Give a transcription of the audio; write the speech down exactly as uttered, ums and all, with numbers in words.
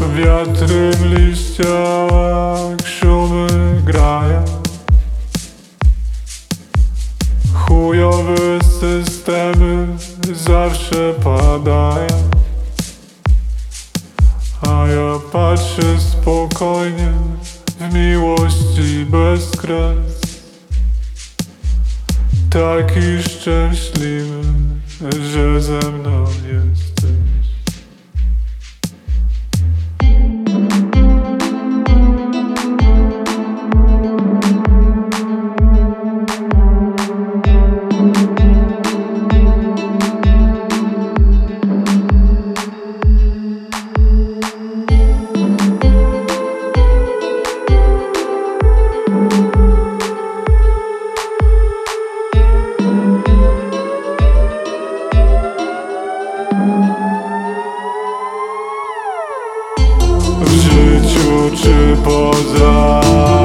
Wiatry w liściach, szumy grają. Chujowe systemy zawsze padają, a ja patrzę spokojnie w miłości bez kres. Taki szczęśliwy, że ze mną jesteś. W życiu czy poza